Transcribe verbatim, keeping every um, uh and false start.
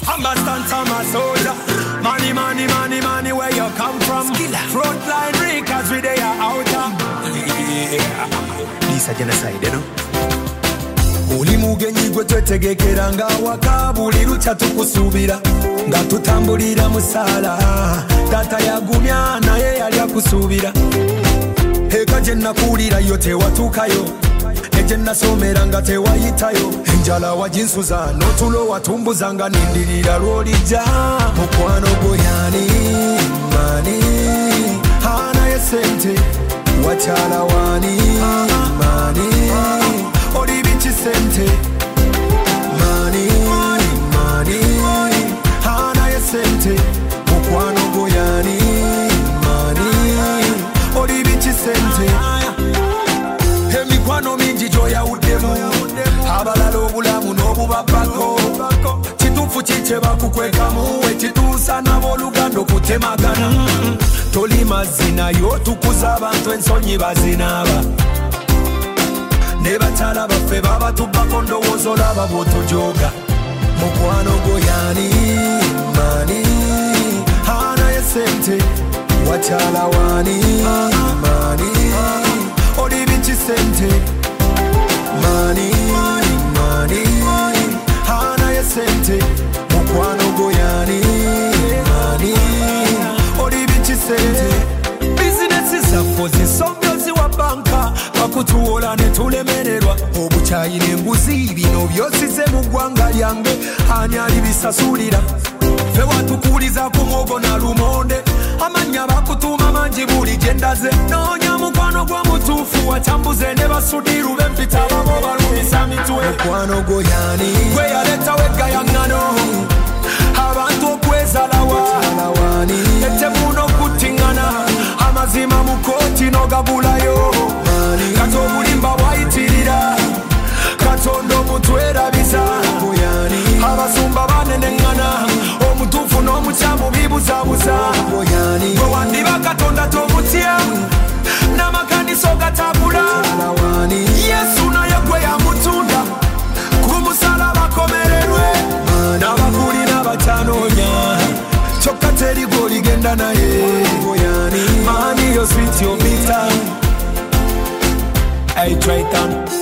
Understand some a soldier. Money, money, money, money, where you come from? Frontline reekers with their outer. This a genocide, you know. Uli mugenyi gwe twetegekera nga waka buli lucha tukusubira nga tutambulira musala tata yagumya naye yali akusubira eka je nakulira yo tewatukayo eje nasomera nga tewayitayo enjala wajinsuza notulo watumbuza nga nindirira lwolija mukwano goyani mani hana yesente wachala wani mani sente money money hana yesente mukwano goyani money oli bichi sente emikwano mingi joya udemu abalala obulamu n'obubabako kitufu kiche bakukwekamu ekituusa nabo olugando kutemagana toli mazina yo tukuza abantu ensonyi bazinaba nebatala baffe baba tubako ndowooza olaba bw'otujoga mukwano goyani mani hana yesente wachala wani mani oli bichi sente mani mani hana yesente mukwano goyani mani oli bichi sente business zaffe zisomyozi wa banka bakutuwola ne tulemererwa obuchayi n'embuzi bino byosize mu ggwanga lyange ani alibisasulira fe watukuliza ku mwogo na lumonde amanya bakutuuma mangi buli gyendaze noonya mukwano gw'omutuufu wacambuze ne basudiru b'empita babo balumisa mitwe mukwano goyani gwe yaleetawo eggayaŋŋano abantu okwezalawa ettemuno okuttiŋŋana amazima mu kooti n'ogabulayo kati obulimba bwayitirira katonda omutwerabiza abasumba baneneŋŋana omutuufu n'omukyamu bibuzabuza bwe wandiba katonda tomutya n'amakanisa ogatagula yesu naye gwe yamutunda ku musalaba akomererwe n'abakuli n'abatanoonya kyokka teri gw'oligenda naye mani yo sweet yo bitter. Hey, Triton.